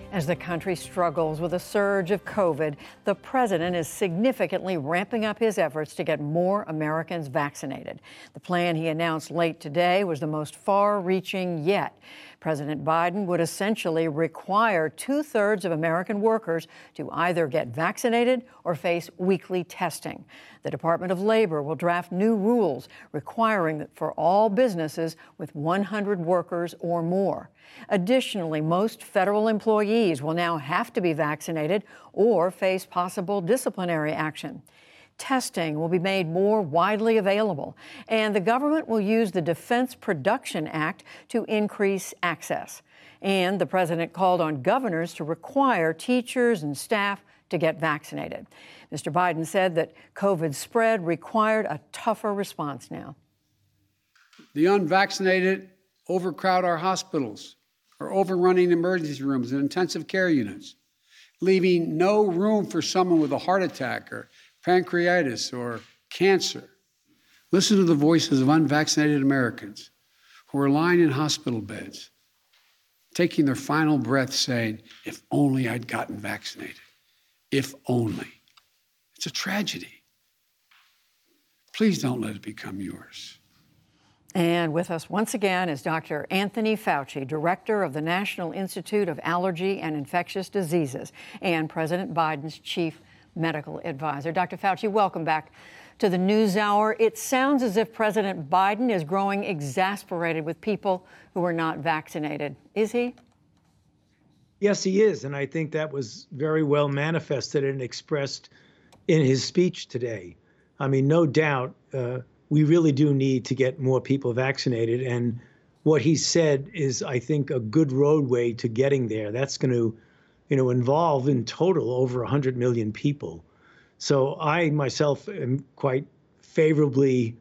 As the country struggles with a surge of COVID, the president is significantly ramping up his efforts to get more Americans vaccinated. The plan he announced late today was the most far-reaching yet. President Biden would essentially require 2/3 of American workers to either get vaccinated or face weekly testing. The Department of Labor will draft new rules requiring that for all businesses with 100 workers or more. Additionally, most federal employees will now have to be vaccinated or face possible disciplinary action. Testing will be made more widely available, and the government will use the Defense Production Act to increase access. And the president called on governors to require teachers and staff to get vaccinated. Mr. Biden said that COVID spread required a tougher response now. The unvaccinated overcrowd our hospitals, are overrunning emergency rooms and intensive care units, leaving no room for someone with a heart attack or pancreatitis or cancer. Listen to the voices of unvaccinated Americans who are lying in hospital beds, taking their final breath saying, if only I'd gotten vaccinated. If only. It's a tragedy. Please don't let it become yours. And with us once again is Dr. Anthony Fauci, director of the National Institute of Allergy and Infectious Diseases and President Biden's chief medical advisor. Dr. Fauci, welcome back to the NewsHour. It sounds as if President Biden is growing exasperated with people who are not vaccinated. Is he? Yes, he is. And I think that was very well manifested and expressed in his speech today. I mean, no doubt, we really do need to get more people vaccinated. And what he said is, I think, a good roadway to getting there. That's going to, involve in total over 100 million people. So I myself am quite favorably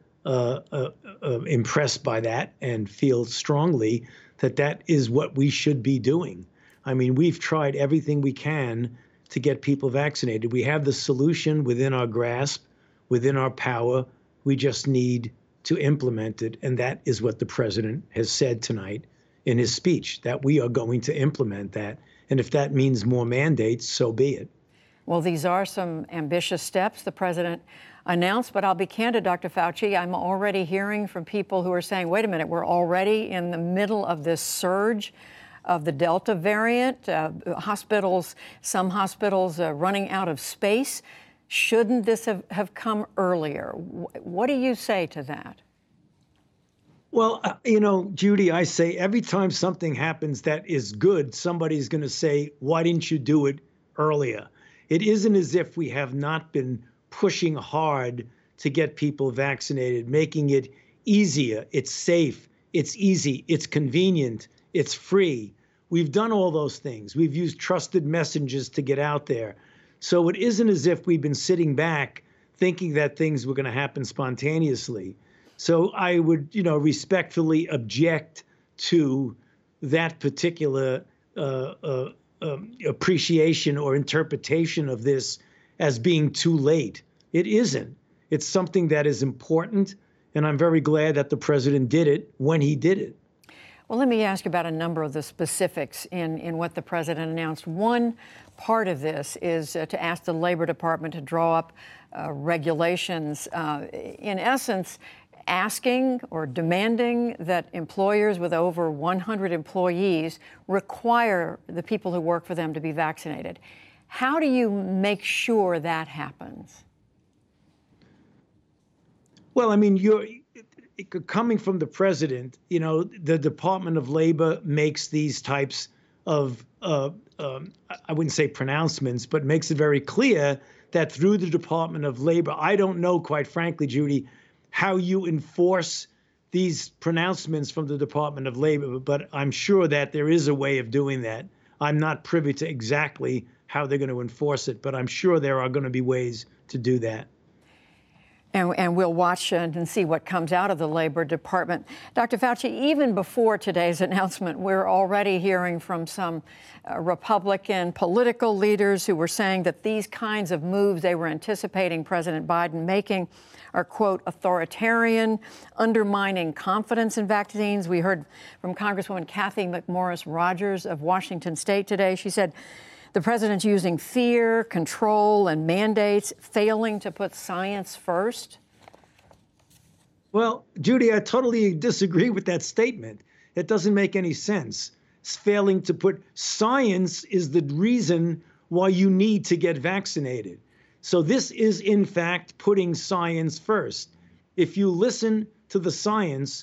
impressed by that and feel strongly that that is what we should be doing. I mean, we've tried everything we can to get people vaccinated. We have the solution within our grasp, within our power. We just need to implement it. And that is what the president has said tonight in his speech, that we are going to implement that. And if that means more mandates, so be it. Well, these are some ambitious steps the president announced, but I'll be candid, Dr. Fauci, I'm already hearing from people who are saying, wait a minute, we're already in the middle of this surge of the Delta variant, some hospitals running out of space. Shouldn't this have come earlier? What do you say to that? Well, Judy, I say every time something happens that is good, somebody's going to say, why didn't you do it earlier? It isn't as if we have not been pushing hard to get people vaccinated, making it easier. It's safe. It's easy. It's convenient. It's free. We've done all those things. We've used trusted messengers to get out there. So it isn't as if we've been sitting back thinking that things were going to happen spontaneously. So I would, respectfully object to that particular appreciation or interpretation of this as being too late. It isn't. It's something that is important, and I'm very glad that the president did it when he did it. Well, let me ask you about a number of the specifics in what the president announced. One part of this is to ask the Labor Department to draw up regulations, in essence, asking or demanding that employers with over 100 employees require the people who work for them to be vaccinated. How do you make sure that happens? Well, I mean, coming from the president, the Department of Labor makes these types of, I wouldn't say pronouncements, but makes it very clear that through the Department of Labor, I don't know, quite frankly, Judy, how you enforce these pronouncements from the Department of Labor, but I'm sure that there is a way of doing that. I'm not privy to exactly how they're going to enforce it, but I'm sure there are going to be ways to do that. And we'll watch and see what comes out of the Labor Department. Dr. Fauci, even before today's announcement, we're already hearing from some Republican political leaders who were saying that these kinds of moves they were anticipating President Biden making are, quote, authoritarian, undermining confidence in vaccines. We heard from Congresswoman Cathy McMorris Rodgers of Washington State today. She said the president's using fear, control, and mandates, failing to put science first. Well, Judy, I totally disagree with that statement. It doesn't make any sense. It's failing to put science is the reason why you need to get vaccinated. So this is, in fact, putting science first. If you listen to the science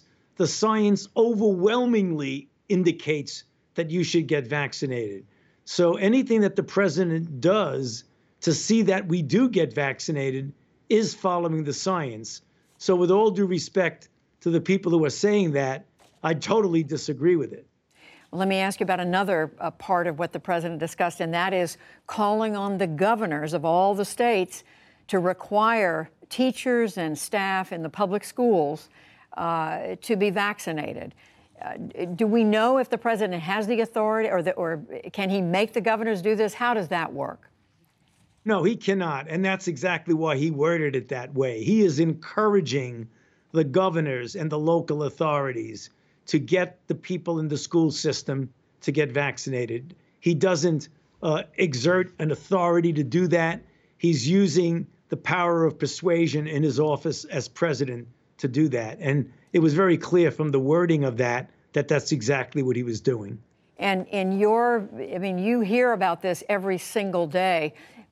overwhelmingly indicates that you should get vaccinated. So anything that the president does to see that we do get vaccinated is following the science. So with all due respect to the people who are saying that, I totally disagree with it. Well, let me ask you about another part of what the president discussed, and that is calling on the governors of all the states to require teachers and staff in the public schools to be vaccinated. Do we know if the president has the authority, or can he make the governors do this? How does that work? No, he cannot. And that's exactly why he worded it that way. He is encouraging the governors and the local authorities to get the people in the school system to get vaccinated. He doesn't exert an authority to do that. He's using the power of persuasion in his office as president to do that. And it was very clear from the wording of that that's exactly what he was doing. And you hear about this every single day.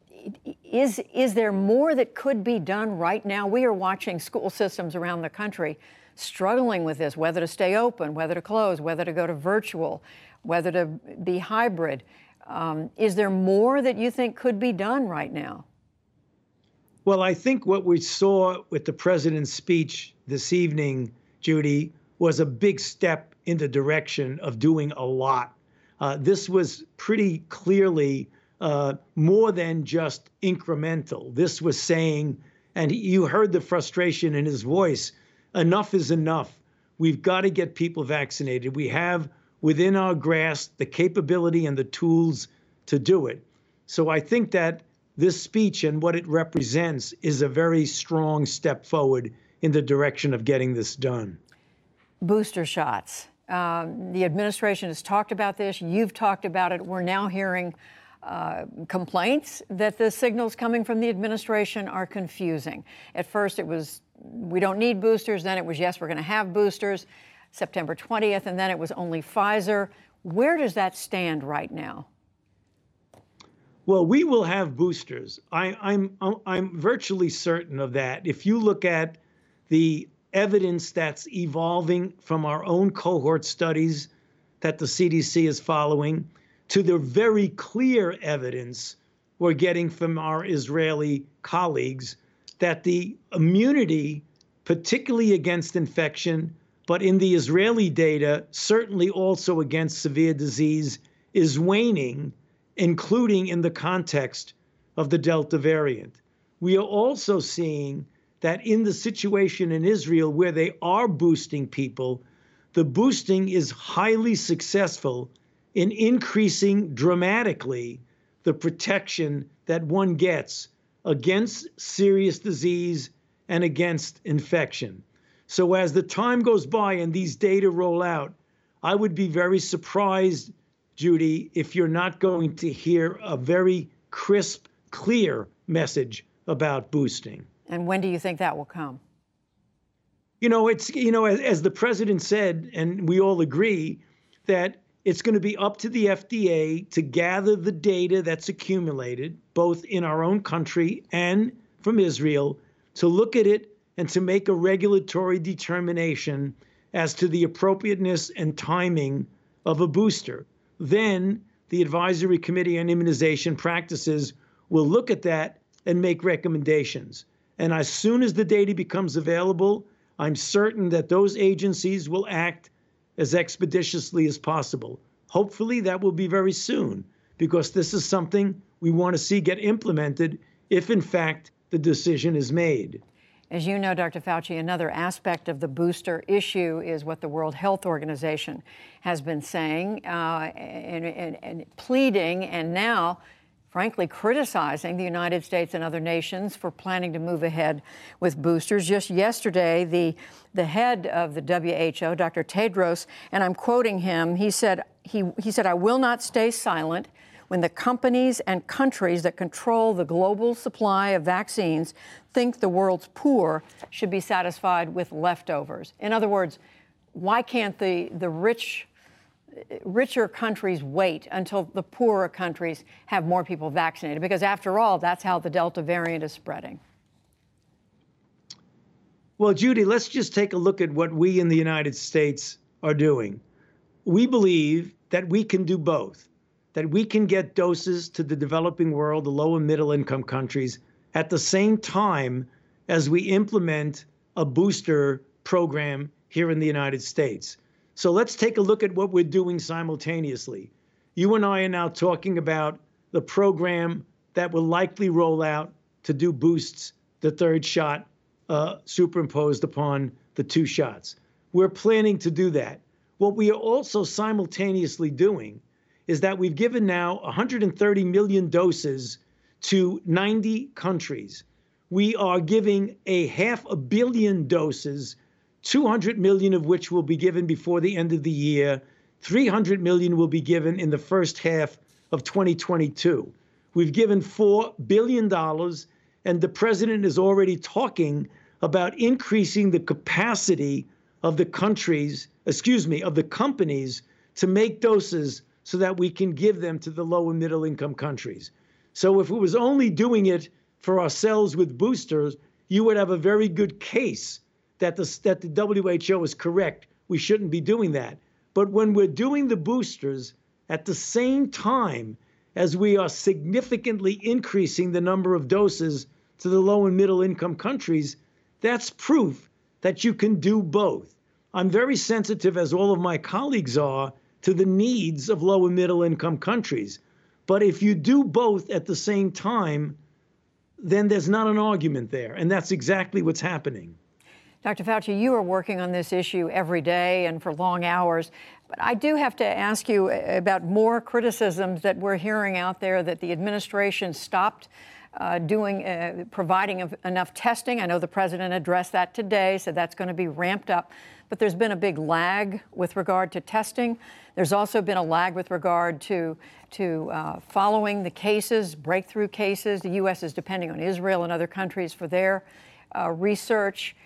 Is there more that could be done right now? We are watching school systems around the country struggling with this, whether to stay open, whether to close, whether to go to virtual, whether to be hybrid. Is there more that you think could be done right now? Well, I think what we saw with the president's speech this evening, Judy, was a big step in the direction of doing a lot. This was pretty clearly more than just incremental. This was saying, and you heard the frustration in his voice, enough is enough. We've got to get people vaccinated. We have within our grasp the capability and the tools to do it. So I think that this speech and what it represents is a very strong step forward in the direction of getting this done. Booster shots. The administration has talked about this. You've talked about it. We're now hearing complaints that the signals coming from the administration are confusing. At first it was, we don't need boosters. Then it was, yes, we're going to have boosters, September 20th. And then it was only Pfizer. Where does that stand right now? Well, we will have boosters. I'm virtually certain of that. If you look at the evidence that's evolving from our own cohort studies that the CDC is following, to the very clear evidence we're getting from our Israeli colleagues, that the immunity, particularly against infection, but in the Israeli data, certainly also against severe disease, is waning, including in the context of the Delta variant. We are also seeing that in the situation in Israel where they are boosting people, the boosting is highly successful in increasing dramatically the protection that one gets against serious disease and against infection. So as the time goes by and these data roll out, I would be very surprised, Judy, if you're not going to hear a very crisp, clear message about boosting. And when do you think that will come? As the president said, and we all agree, that it's going to be up to the FDA to gather the data that's accumulated, both in our own country and from Israel, to look at it and to make a regulatory determination as to the appropriateness and timing of a booster. Then the Advisory Committee on Immunization Practices will look at that and make recommendations. And as soon as the data becomes available, I'm certain that those agencies will act as expeditiously as possible. Hopefully that will be very soon, because this is something we want to see get implemented if, in fact, the decision is made. As you know, Dr. Fauci, another aspect of the booster issue is what the World Health Organization has been saying and pleading, and now, frankly, criticizing the United States and other nations for planning to move ahead with boosters. Just yesterday, the head of the WHO, Dr. Tedros, and I'm quoting him, he said, I will not stay silent when the companies and countries that control the global supply of vaccines think the world's poor should be satisfied with leftovers. In other words, why can't the richer countries wait until the poorer countries have more people vaccinated? Because after all, that's how the Delta variant is spreading. Well, Judy, let's just take a look at what we in the United States are doing. We believe that we can do both, that we can get doses to the developing world, the low and middle income countries, at the same time as we implement a booster program here in the United States. So let's take a look at what we're doing simultaneously. You and I are now talking about the program that will likely roll out to do boosts, the third shot superimposed upon the 2 shots. We're planning to do that. What we are also simultaneously doing is that we've given now 130 million doses to 90 countries. We are giving 500 million doses, 200 million of which will be given before the end of the year. 300 million will be given in the first half of 2022. We've given $4 billion, and the president is already talking about increasing the capacity of the companies to make doses so that we can give them to the low and middle income countries. So if it was only doing it for ourselves with boosters, you would have a very good case that the WHO is correct. We shouldn't be doing that. But when we're doing the boosters at the same time as we are significantly increasing the number of doses to the low and middle income countries, that's proof that you can do both. I'm very sensitive, as all of my colleagues are, to the needs of low and middle income countries. But if you do both at the same time, then there's not an argument there. And that's exactly what's happening. Dr. Fauci, you are working on this issue every day and for long hours. But I do have to ask you about more criticisms that we're hearing out there that the administration stopped providing enough testing. I know the president addressed that today, said that's going to be ramped up. But there's been a big lag with regard to testing. There's also been a lag with regard to following the cases, breakthrough cases. The U.S. is depending on Israel and other countries for their research.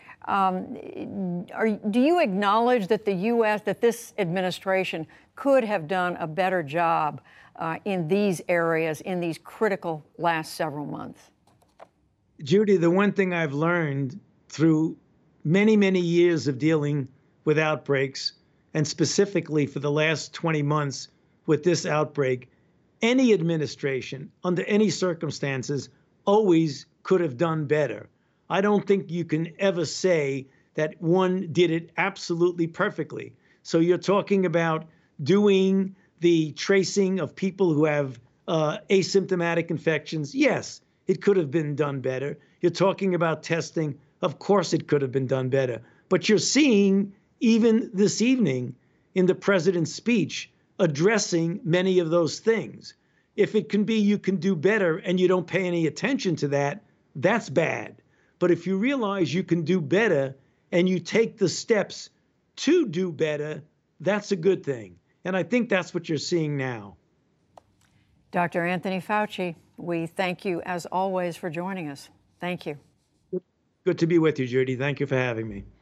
Do you acknowledge that the U.S., that this administration could have done a better job in these areas, in these critical last several months? Judy, the one thing I've learned through many, many years of dealing with outbreaks, and specifically for the last 20 months with this outbreak, any administration, under any circumstances, always could have done better. I don't think you can ever say that one did it absolutely perfectly. So you're talking about doing the tracing of people who have asymptomatic infections. Yes, it could have been done better. You're talking about testing. Of course, it could have been done better. But you're seeing, even this evening, in the president's speech, addressing many of those things. If it can be you can do better and you don't pay any attention to that, that's bad. But if you realize you can do better and you take the steps to do better, that's a good thing. And I think that's what you're seeing now. Dr. Anthony Fauci, we thank you, as always, for joining us. Thank you. Good to be with you, Judy. Thank you for having me.